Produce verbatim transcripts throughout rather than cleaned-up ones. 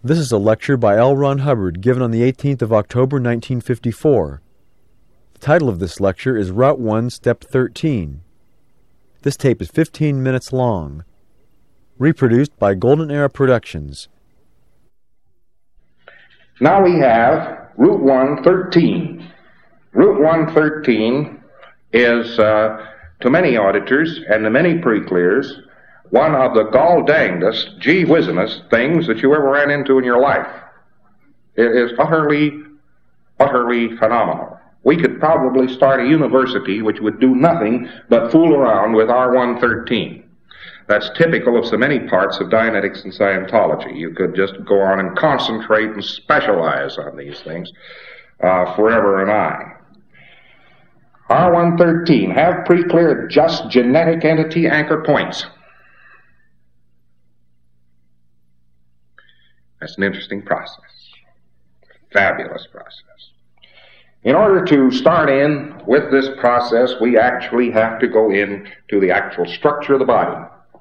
This is a lecture by L. Ron Hubbard given on the eighteenth of October, nineteen fifty-four. The title of this lecture is Route one, Step thirteen. This tape is fifteen minutes long. Reproduced by Golden Era Productions. Now we have Route one thirteen. Route one thirteen is, uh, to many auditors and to many pre-clears, one of the gall-dangdest, gee-whizzingest things that you ever ran into in your life. It is utterly, utterly phenomenal. We could probably start a university which would do nothing but fool around with R one thirteen. That's typical of so many parts of Dianetics and Scientology. You could just go on and concentrate and specialize on these things uh, forever and aye. R one thirteen, have pre-clear just genetic entity anchor points. That's an interesting process. Fabulous process. In order to start in with this process, we actually have to go into the actual structure of the body.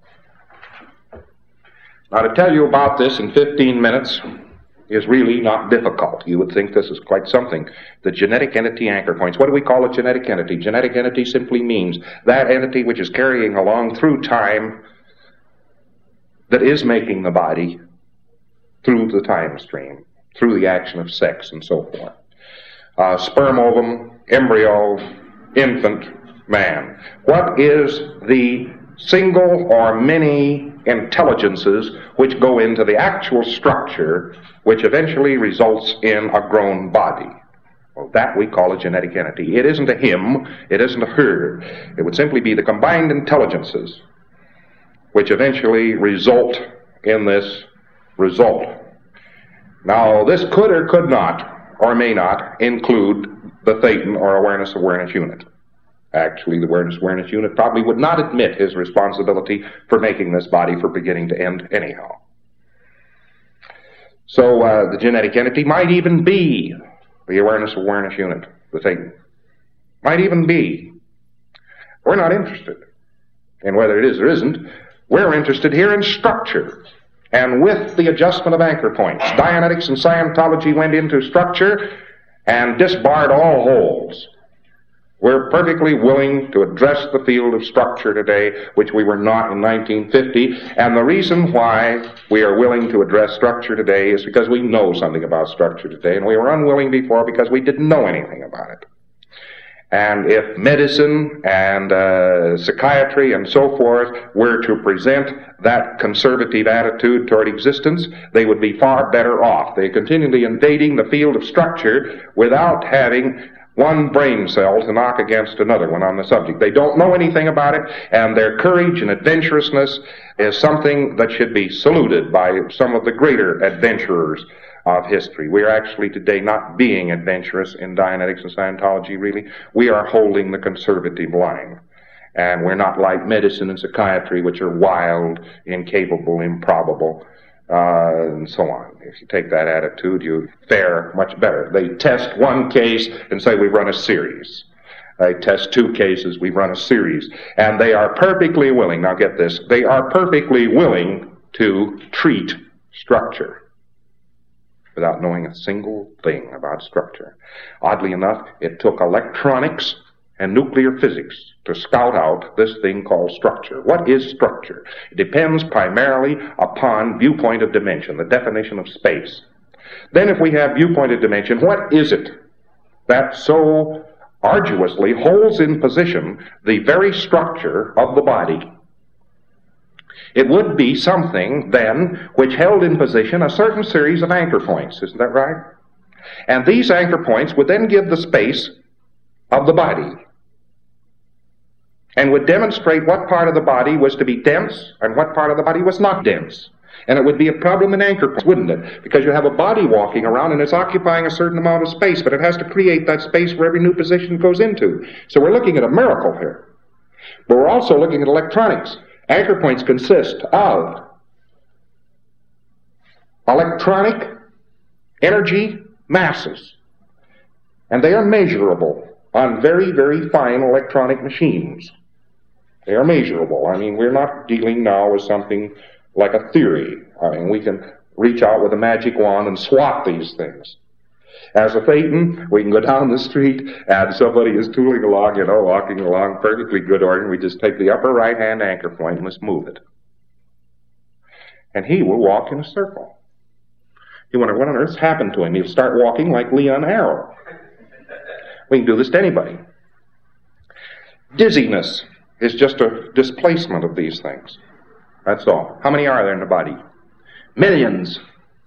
Now, to tell you about this in fifteen minutes is really not difficult. You would think this is quite something. The genetic entity anchor points. What do we call a genetic entity? Genetic entity simply means that entity which is carrying along through time that is making the body through the time stream, through the action of sex and so forth. Uh, sperm, ovum, embryo, infant, man. What is the single or many intelligences which go into the actual structure which eventually results in a grown body? Well, that we call a genetic entity. It isn't a him, it isn't a her. It would simply be the combined intelligences which eventually result in this result. Now, this could or could not, or may not, include the Thetan or awareness-awareness unit. Actually, the awareness-awareness unit probably would not admit his responsibility for making this body from beginning to end anyhow. So, uh, the genetic entity might even be the awareness-awareness unit, the Thetan. Might even be. We're not interested in whether it is or isn't. We're interested here in structure. And with the adjustment of anchor points, Dianetics and Scientology went into structure and disbarred all holes. We're perfectly willing to address the field of structure today, which we were not in nineteen fifty. And the reason why we are willing to address structure today is because we know something about structure today, and we were unwilling before because we didn't know anything about it. And if medicine and uh, psychiatry and so forth were to present that conservative attitude toward existence, they would be far better off. They're continually invading the field of structure without having one brain cell to knock against another one on the subject. They don't know anything about it, and their courage and adventurousness is something that should be saluted by some of the greater adventurers of history. We are actually today not being adventurous in Dianetics and Scientology, really. We are holding the conservative line. And we're not like medicine and psychiatry, which are wild, incapable, improbable, uh, and so on. If you take that attitude, you fare much better. They test one case and say, we run a series. They test two cases, we run a series. And they are perfectly willing, now get this, they are perfectly willing to treat structure without knowing a single thing about structure. Oddly enough, it took electronics and nuclear physics to scout out this thing called structure. What is structure? It depends primarily upon viewpoint of dimension, the definition of space. Then if we have viewpoint of dimension, what is it that so arduously holds in position the very structure of the body? It would be something, then, which held in position a certain series of anchor points. Isn't that right? And these anchor points would then give the space of the body and would demonstrate what part of the body was to be dense and what part of the body was not dense. And it would be a problem in anchor points, wouldn't it? Because you have a body walking around and it's occupying a certain amount of space, but it has to create that space for every new position it goes into. So we're looking at a miracle here. But we're also looking at electronics. Anchor points consist of electronic energy masses, and they are measurable on very, very fine electronic machines. They are measurable. I mean, we're not dealing now with something like a theory. I mean, we can reach out with a magic wand and swap these things. As a Thetan, we can go down the street and somebody is tooling along, you know, walking along perfectly good order, and we just take the upper right-hand anchor point and let's move it. And he will walk in a circle. You wonder what on earth's happened to him. He'll start walking like Leon Arrow. We can do this to anybody. Dizziness is just a displacement of these things. That's all. How many are there in the body? Millions.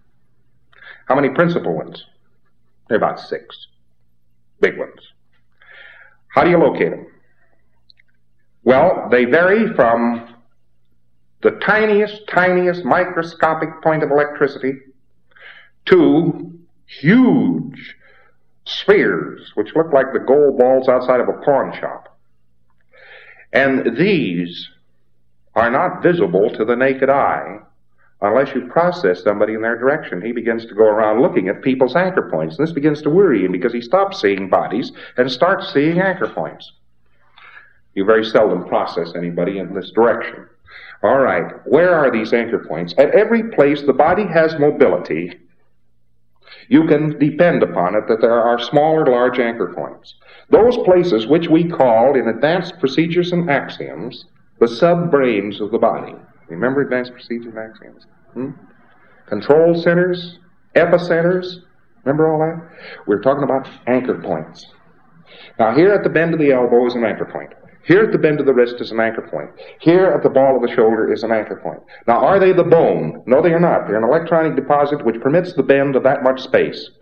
How many principal ones? There are about six. Big ones. How do you locate them? Well, they vary from the tiniest, tiniest microscopic point of electricity to huge spheres, which look like the gold balls outside of a pawn shop. And these are not visible to the naked eye unless you process somebody in their direction. He begins to go around looking at people's anchor points. And this begins to worry him because he stops seeing bodies and starts seeing anchor points. You very seldom process anybody in this direction. All right, where are these anchor points? At every place the body has mobility, you can depend upon it that there are small or large anchor points. Those places which we call, in advanced procedures and axioms, the sub-brains of the body. Remember advanced procedures and axioms? Hmm? Control centers, epicenters, remember all that? We're talking about anchor points. Now here at the bend of the elbow is an anchor point. Here at the bend of the wrist is an anchor point. Here at the ball of the shoulder is an anchor point. Now, are they the bone? No, they are not. They're an electronic deposit which permits the bend of that much space.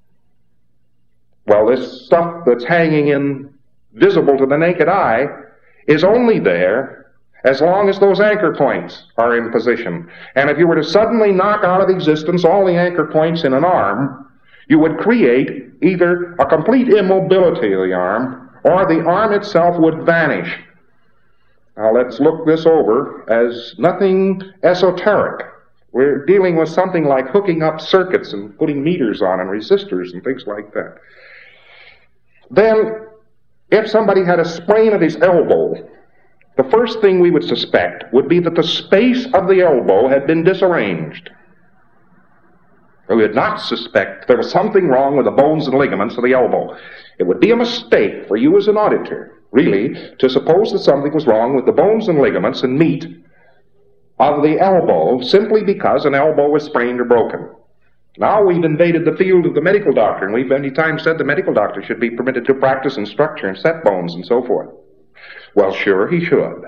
Well, this stuff that's hanging in, visible to the naked eye, is only there as long as those anchor points are in position. And if you were to suddenly knock out of existence all the anchor points in an arm, you would create either a complete immobility of the arm, or the arm itself would vanish. Now let's look this over as nothing esoteric. We're dealing with something like hooking up circuits and putting meters on and resistors and things like that. Then, if somebody had a sprain of his elbow, the first thing we would suspect would be that the space of the elbow had been disarranged. We would not suspect there was something wrong with the bones and ligaments of the elbow. It would be a mistake for you as an auditor, really, to suppose that something was wrong with the bones and ligaments and meat of the elbow simply because an elbow was sprained or broken. Now we've invaded the field of the medical doctor, and we've many times said the medical doctor should be permitted to practice in structure and set bones and so forth. Well, sure, he should.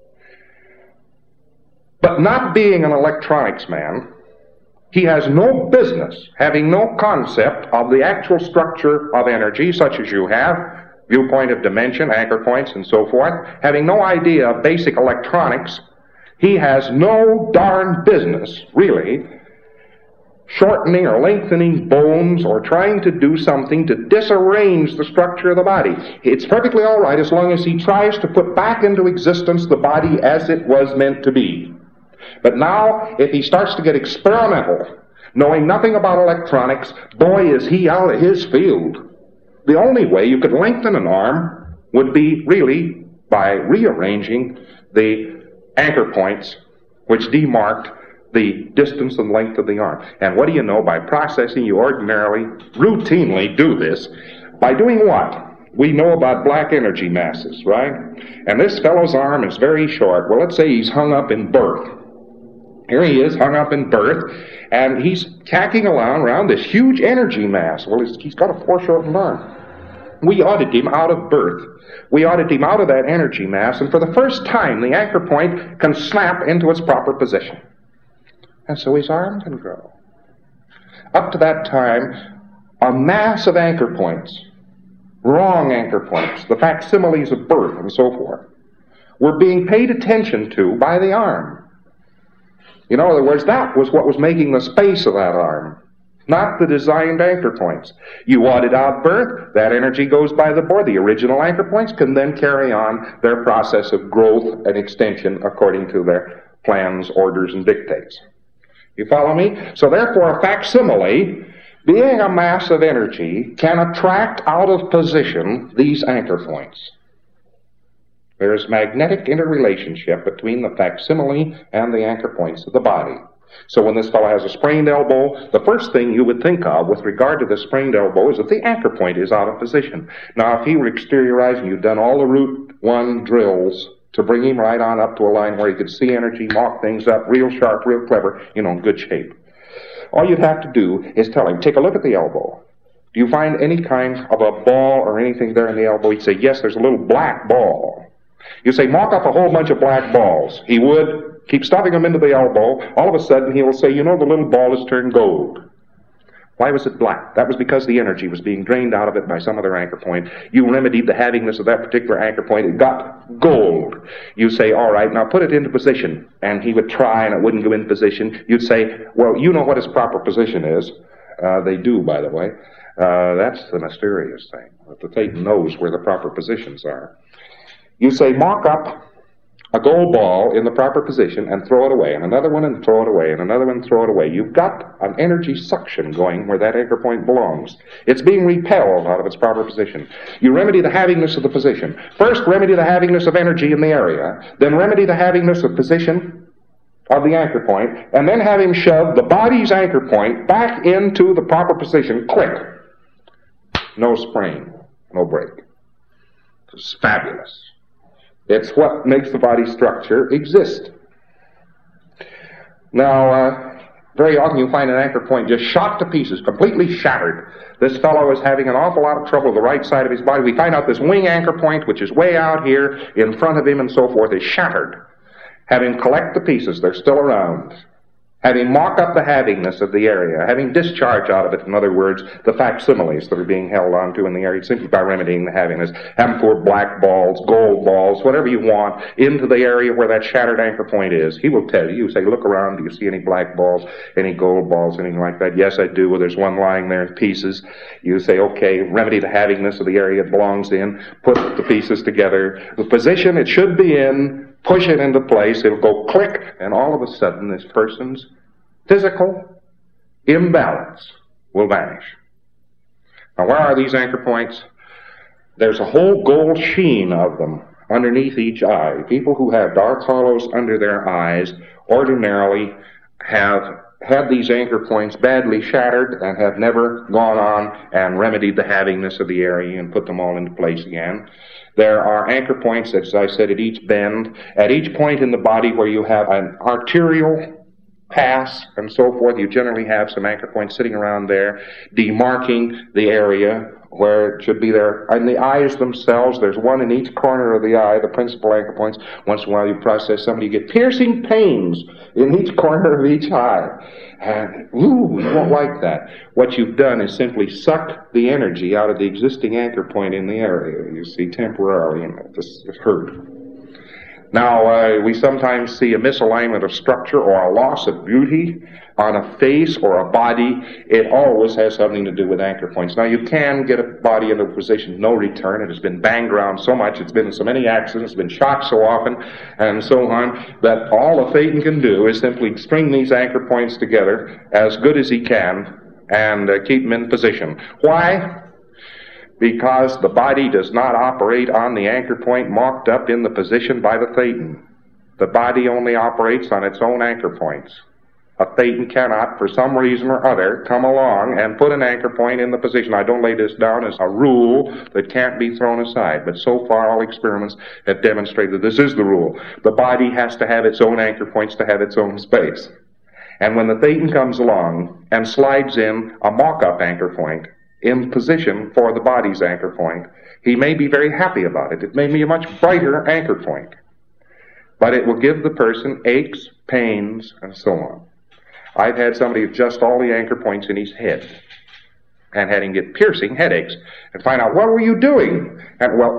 But not being an electronics man, he has no business having no concept of the actual structure of energy, such as you have, viewpoint of dimension, anchor points, and so forth, having no idea of basic electronics. He has no darn business, really, shortening or lengthening bones or trying to do something to disarrange the structure of the body. It's perfectly all right as long as he tries to put back into existence the body as it was meant to be. But now, if he starts to get experimental, knowing nothing about electronics, boy, is he out of his field. The only way you could lengthen an arm would be really by rearranging the anchor points which demarked the distance and length of the arm. And what do you know? By processing, you ordinarily, routinely do this. By doing what? We know about black energy masses, right? And this fellow's arm is very short. Well, let's say he's hung up in birth. Here he is, hung up in birth, and he's tacking along around this huge energy mass. Well, he's, he's got a foreshortened arm. We audited him out of birth. We audited him out of that energy mass, and for the first time, the anchor point can snap into its proper position. And so his arm can grow. Up to that time, a mass of anchor points, wrong anchor points, the facsimiles of birth and so forth, were being paid attention to by the arm. In other words, that was what was making the space of that arm, not the designed anchor points. You audit out birth, that energy goes by the board. The original anchor points can then carry on their process of growth and extension according to their plans, orders, and dictates. You follow me? So therefore, a facsimile, being a mass of energy, can attract out of position these anchor points. There is magnetic interrelationship between the facsimile and the anchor points of the body. So when this fellow has a sprained elbow, the first thing you would think of with regard to the sprained elbow is that the anchor point is out of position. Now, if he were exteriorizing, you'd done all the route one drills to bring him right on up to a line where he could see energy, mark things up, real sharp, real clever, you know, in good shape. All you'd have to do is tell him, take a look at the elbow. Do you find any kind of a ball or anything there in the elbow? He'd say, yes, there's a little black ball. You say, mark up a whole bunch of black balls. He would. Keep stuffing them into the elbow. All of a sudden, he will say, you know, the little ball has turned gold. Why was it black? That was because the energy was being drained out of it by some other anchor point. You remedied the havingness of that particular anchor point. It got gold. You say, all right, now put it into position. And he would try, and it wouldn't go into position. You'd say, well, you know what his proper position is. Uh, they do, by the way. Uh, that's the mysterious thing. That the Thetan knows where the proper positions are. You say, mark up a gold ball in the proper position and throw it away, and another one and throw it away, and another one and throw it away. You've got an energy suction going where that anchor point belongs. It's being repelled out of its proper position. You remedy the havingness of the position. First, remedy the havingness of energy in the area, then remedy the havingness of position of the anchor point, and then have him shove the body's anchor point back into the proper position. Click. No sprain, no break. It's fabulous. It's what makes the body structure exist. Now, uh, very often you find an anchor point just shot to pieces, completely shattered. This fellow is having an awful lot of trouble with the right side of his body. We find out this wing anchor point, which is way out here in front of him and so forth, is shattered. Have him collect the pieces. They're still around. Have him mark up the havingness of the area. Have him discharge out of it, in other words, the facsimiles that are being held onto in the area, simply by remedying the havingness. Have him pour black balls, gold balls, whatever you want, into the area where that shattered anchor point is. He will tell you. You say, look around. Do you see any black balls, any gold balls, anything like that? Yes, I do. Well, there's one lying there in pieces. You say, okay, remedy the havingness of the area it belongs in. Put the pieces together. The position it should be in. Push it into place, it'll go click, and all of a sudden this person's physical imbalance will vanish. Now, where are these anchor points? There's a whole gold sheen of them underneath each eye. People who have dark hollows under their eyes ordinarily have had these anchor points badly shattered and have never gone on and remedied the havingness of the area and put them all into place again. There are anchor points, as I said, at each bend, at each point in the body where you have an arterial pass and so forth. You generally have some anchor points sitting around there, demarking the area where it should be there. And the eyes themselves, there's one in each corner of the eye, the principal anchor points. Once in a while you process somebody, you get piercing pains in each corner of each eye. And, ooh, you won't like that. What you've done is simply suck the energy out of the existing anchor point in the area, you see, temporarily, and it just hurt. Now, uh, we sometimes see a misalignment of structure or a loss of beauty on a face or a body. It always has something to do with anchor points. Now, you can get a body into a position of no return. It has been banged around so much, it's been in so many accidents, it's been shot so often, and so on, that all the Thetan can do is simply string these anchor points together as good as he can and uh, keep them in position. Why? Because the body does not operate on the anchor point marked up in the position by the Thetan. The body only operates on its own anchor points. A Thetan cannot, for some reason or other, come along and put an anchor point in the position. I don't lay this down as a rule that can't be thrown aside, but so far all experiments have demonstrated this is the rule. The body has to have its own anchor points to have its own space. And when the Thetan comes along and slides in a mock-up anchor point, in position for the body's anchor point, he may be very happy about it. It may be a much brighter anchor point. But it will give the person aches, pains, and so on. I've had somebody adjust all the anchor points in his head and had him get piercing headaches and find out, what were you doing? And well,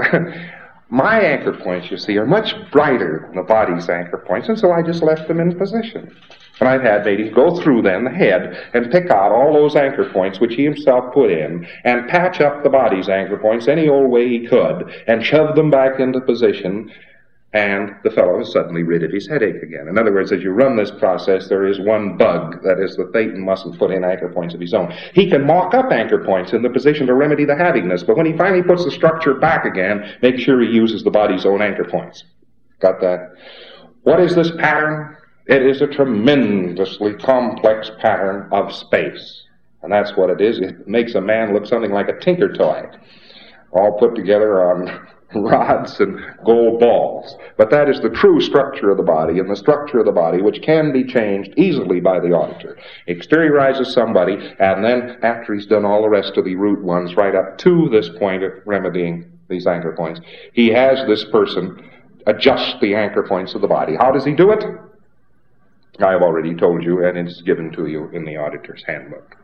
my anchor points, you see, are much brighter than the body's anchor points, and so I just left them in position. And I've had made him go through then the head and pick out all those anchor points which he himself put in and patch up the body's anchor points any old way he could and shove them back into position, and the fellow is suddenly rid of his headache again. In other words, as you run this process, there is one bug, that is, the Thetan mustn't put in anchor points of his own. He can mock up anchor points in the position to remedy the havingness, but when he finally puts the structure back again, make sure he uses the body's own anchor points. Got that? What is this pattern? It is a tremendously complex pattern of space. And that's what it is. It makes a man look something like a tinker toy, all put together on rods and gold balls. But that is the true structure of the body, and the structure of the body which can be changed easily by the auditor. Exteriorizes somebody, and then after he's done all the rest of the root ones right up to this point of remedying these anchor points, he has this person adjust the anchor points of the body. How does he do it? I have already told you, and it's given to you in the auditor's handbook.